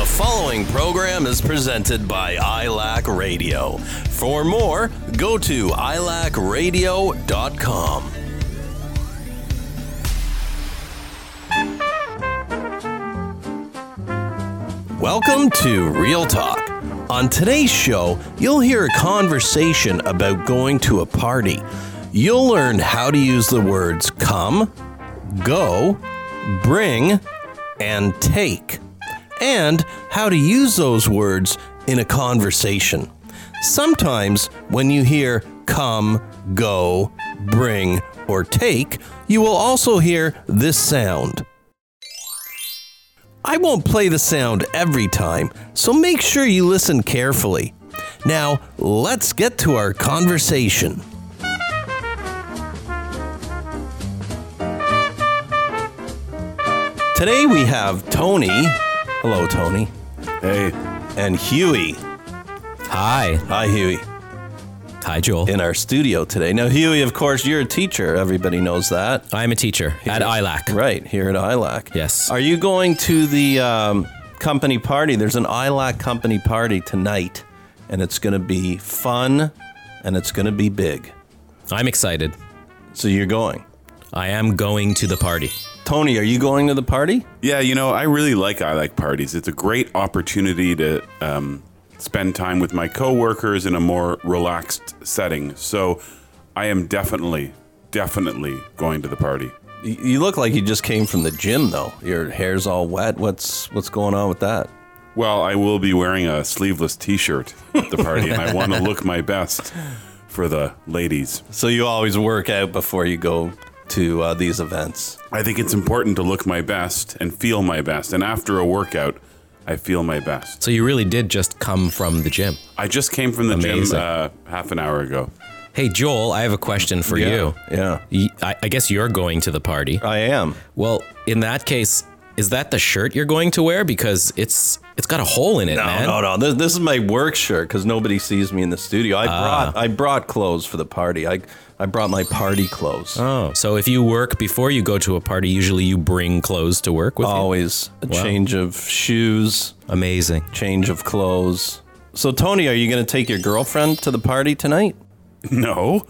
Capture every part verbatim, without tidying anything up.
The following program is presented by I L A C Radio. For more, go to I L A C radio dot com. Welcome to Real Talk. On today's show, you'll hear a conversation about going to a party. You'll learn how to use the words come, go, bring, and take, and how to use those words in a conversation. Sometimes when you hear come, go, bring, or take, you will also hear this sound. I won't play the sound every time, so make sure you listen carefully. Now, let's get to our conversation. Today we have Tony. Hello, Tony. Hey. And Huey. Hi. Hi, Huey. Hi, Joel. In our studio today. Now, Huey, of course, you're a teacher. Everybody knows that. I'm a teacher at I L A C. Right, here at I L A C. Yes. Are you going to the um, company party? There's an I L A C company party tonight, and it's going to be fun, and it's going to be big. I'm excited. So you're going? I am going to the party. Tony, are you going to the party? Yeah, you know, I really like I L A C parties. It's a great opportunity to um, spend time with my coworkers in a more relaxed setting. So I am definitely, definitely going to the party. Y- You look like you just came from the gym, though. Your hair's all wet. What's what's going on with that? Well, I will be wearing a sleeveless t-shirt at the party, and I want to look my best for the ladies. So you always work out before you go to uh, these events. I think it's important to look my best and feel my best. And after a workout, I feel my best. So you really did just come from the gym. I just came from the Amazing. gym uh, half an hour ago. Hey, Joel, I have a question for Yeah, you. yeah. Y- I, I guess you're going to the party. I am. Well, in that case, is that the shirt you're going to wear? Because it's it's got a hole in it, No, man. no, no. This, this is my work shirt because nobody sees me in the studio. I brought I brought clothes for the party. I I brought my party clothes. Oh, so if you work before you go to a party, usually you bring clothes to work with Always a Wow. change of shoes, you? Amazing. change of clothes. So, Tony, are you going to take your girlfriend to the party tonight? No.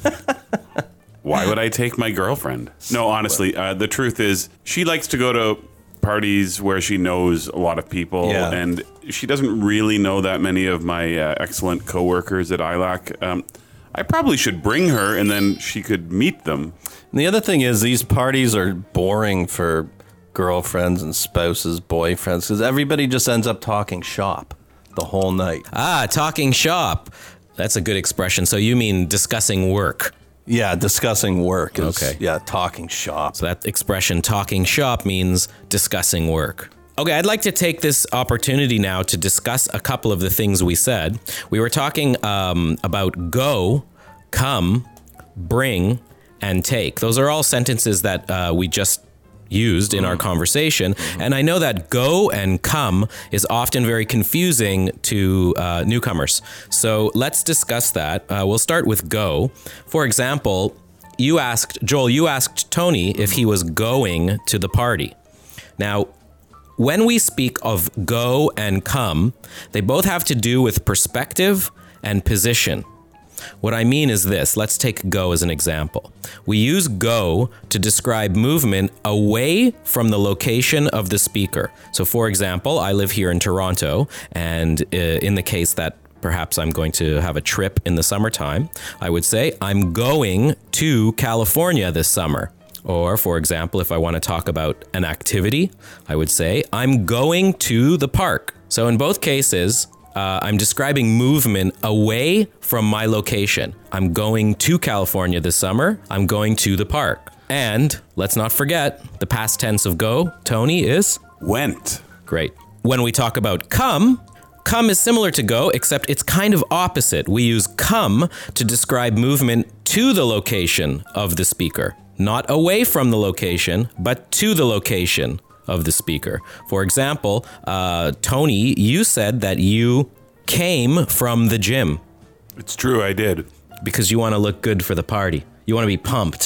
Why would I take my girlfriend? No, honestly, uh, the truth is she likes to go to parties where she knows a lot of people, Yeah. and she doesn't really know that many of my uh, excellent coworkers at I L A C. Um, I probably should bring her, and then she could meet them. And the other thing is these parties are boring for girlfriends and spouses, boyfriends, because everybody just ends up talking shop the whole night. Ah, talking shop. That's a good expression. So you mean discussing work. Yeah, discussing work is, Okay. yeah, talking shop. So that expression, talking shop, means discussing work. Okay, I'd like to take this opportunity now to discuss a couple of the things we said. We were talking um, about go, come, bring, and take. Those are all sentences that uh, we just used in our conversation. And I know that go and come is often very confusing to uh, newcomers. So let's discuss that. Uh, we'll start with go. For example, you asked, Joel, you asked Tony if he was going to the party. Now, when we speak of go and come, they both have to do with perspective and position. What I mean is this. Let's take go as an example. We use go to describe movement away from the location of the speaker. So for example, I live here in Toronto, and uh, in the case that perhaps I'm going to have a trip in the summertime, I would say I'm going to California this summer. Or, for example, if I want to talk about an activity, I would say, I'm going to the park. So in both cases, uh, I'm describing movement away from my location. I'm going to California this summer. I'm going to the park. And let's not forget, the past tense of go, Tony, is? Went. Great. When we talk about come, come is similar to go, except it's kind of opposite. We use come to describe movement to the location of the speaker. Not away from the location, but to the location of the speaker. For example, uh, Tony, you said that you came from the gym It's true, I did. because you want to look good for the party. You want to be pumped.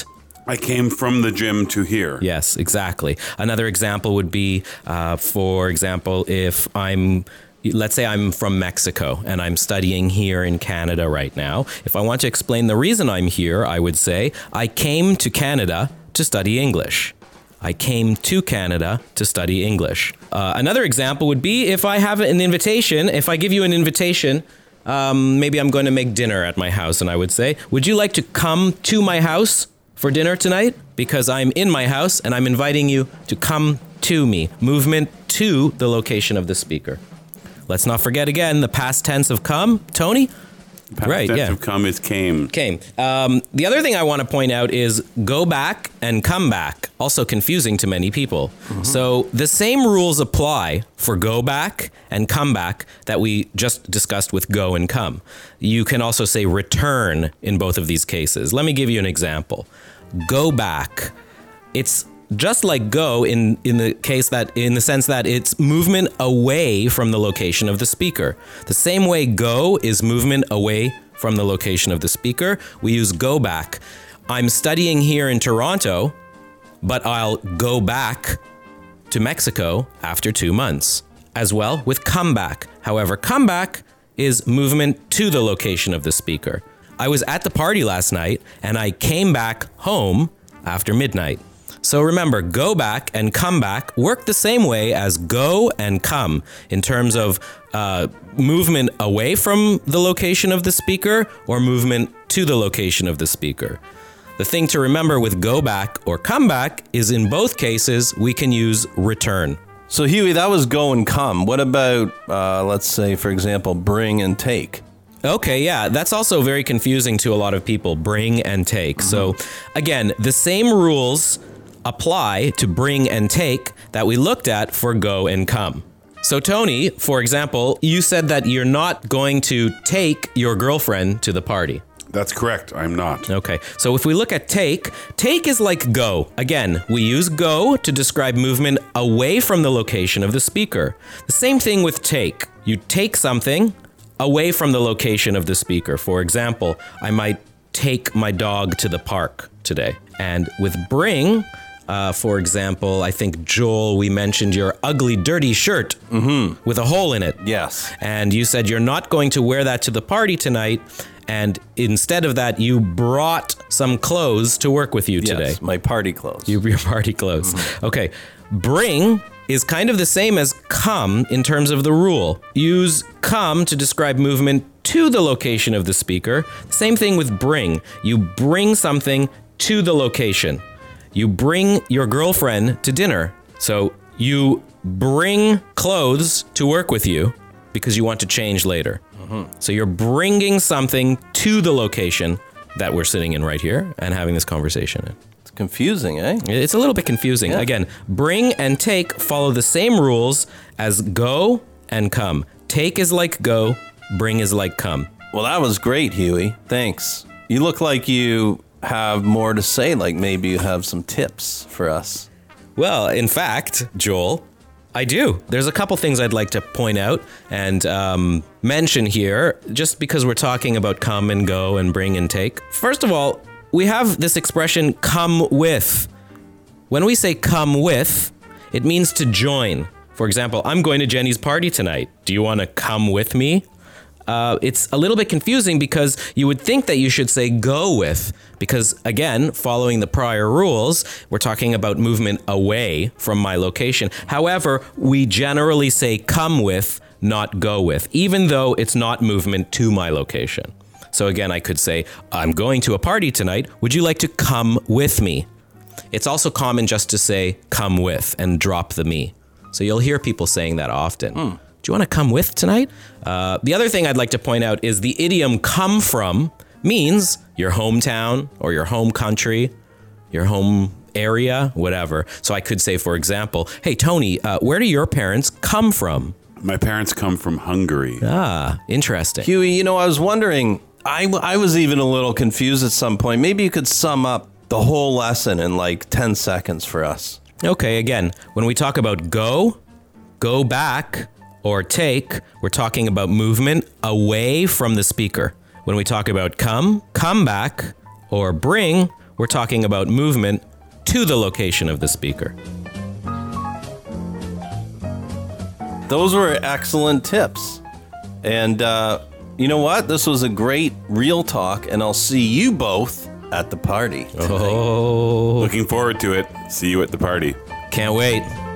I came from the gym to here. Yes, exactly. Another example would be, uh, for example, if I'm, let's say I'm from Mexico and I'm studying here in Canada right now. If I want to explain the reason I'm here, I would say, I came to Canada to study English. I came to Canada to study English. Uh, another example would be if I have an invitation, if I give you an invitation, um, maybe I'm going to make dinner at my house, and I would say, would you like to come to my house for dinner tonight? Because I'm in my house and I'm inviting you to come to me. Movement to the location of the speaker. Let's not forget again the past tense of come. Tony? Past right, tense yeah. of come is came. Came. Um, the other thing I want to point out is go back and come back. Also confusing to many people. Mm-hmm. So the same rules apply for go back and come back that we just discussed with go and come. You can also say return in both of these cases. Let me give you an example. Go back. It's just like go in, in the case that, in the sense that it's movement away from the location of the speaker. The same way go is movement away from the location of the speaker, we use go back. I'm studying here in Toronto, but I'll go back to Mexico after two months. As well with come back. However, come back is movement to the location of the speaker. I was at the party last night and I came back home after midnight. So remember, go back and come back work the same way as go and come in terms of uh, movement away from the location of the speaker or movement to the location of the speaker. The thing to remember with go back or come back is in both cases, we can use return. So Huey, that was go and come. What about, uh, let's say, for example, bring and take? Okay, yeah, that's also very confusing to a lot of people, bring and take. Mm-hmm. So again, the same rules apply to bring and take that we looked at for go and come. So Tony, for example, you said that you're not going to take your girlfriend to the party. That's correct. I'm not. Okay, so if we look at take, take is like go. Again, we use go to describe movement away from the location of the speaker. The same thing with take. You take something away from the location of the speaker. For example, I might take my dog to the park today. And with bring, uh, for example, I think, Joel, we mentioned your ugly, dirty shirt mm-hmm. with a hole in it. Yes. And you said you're not going to wear that to the party tonight. And instead of that, you brought some clothes to work with you today. Yes, my party clothes. You, your party clothes. Mm-hmm. Okay. Bring is kind of the same as come in terms of the rule. Use come to describe movement to the location of the speaker. Same thing with bring. You bring something to the location. You bring your girlfriend to dinner. So you bring clothes to work with you because you want to change later. Mm-hmm. So you're bringing something to the location that we're sitting in right here and having this conversation in. It's confusing, eh? It's a little bit confusing. Yeah. Again, bring and take follow the same rules as go and come. Take is like go, bring is like come. Well, that was great, Huey. Thanks. You look like you have more to say, like maybe you have some tips for us. Well, in fact, Joel, I do. There's a couple things I'd like to point out and um, mention here, just because we're talking about come and go and bring and take. First of all, we have this expression, come with. When we say come with, it means to join. For example, I'm going to Jenny's party tonight. Do you want to come with me? Uh, it's a little bit confusing because you would think that you should say go with, because again, following the prior rules, we're talking about movement away from my location. However, we generally say come with, not go with, even though it's not movement to my location. So again, I could say, I'm going to a party tonight. Would you like to come with me? It's also common just to say come with and drop the me. So you'll hear people saying that often. Mm. Do you want to come with tonight? Uh, the other thing I'd like to point out is the idiom come from means your hometown or your home country, your home area, whatever. So I could say, for example, hey, Tony, uh, where do your parents come from? My parents come from Hungary. Ah, interesting. Huey, you know, I was wondering, I, I was even a little confused at some point. Maybe you could sum up the whole lesson in like ten seconds for us. Okay, again, when we talk about go, go back, or take, we're talking about movement away from the speaker. When we talk about come, come back, or bring, we're talking about movement to the location of the speaker. Those were excellent tips. And uh, you know what? This was a great Real Talk, and I'll see you both at the party tonight. Oh, Looking forward to it. See you at the party. can't wait.